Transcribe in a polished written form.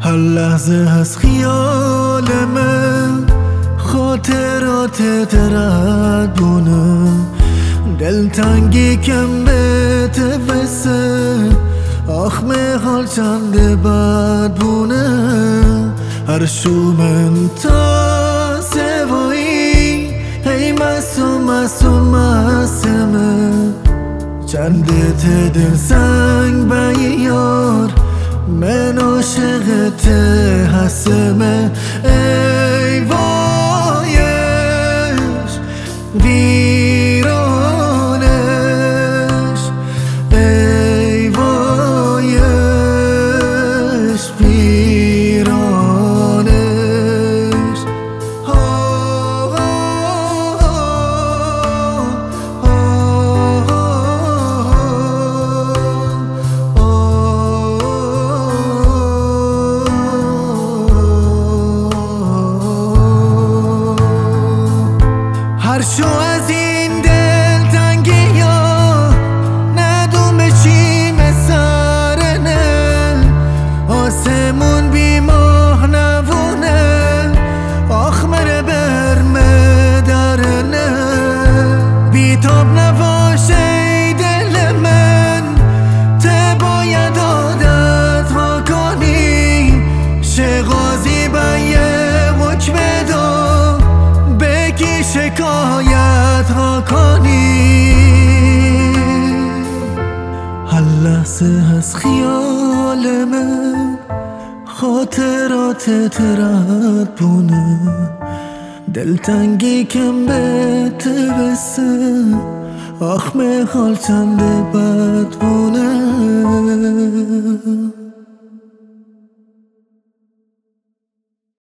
هر لحظه از خیال من خاطرات ترد بونه، دلتنگی کم به تفسه آخ حال چند بد بونه. هر شومن تا سوایی هی مسومه چند دل سنگ بیار من عاشقت هستمه. ای وایش ویرانش، ای وایش ویرانش. هر شو از این دلتنگی ها ندوم چیم سرنه، آسمون بی ماه نوونه آخ مره برمه درنه. بی تاب نباشه ای دل من ته باید عادت ها کنی، شغازی بیه حکم دا بگی شکایت ها کنی. هر لحظه از خیال من خاطرات ترد بونه، دلتنگی کم به تبسه آخ حال چند بد بونه.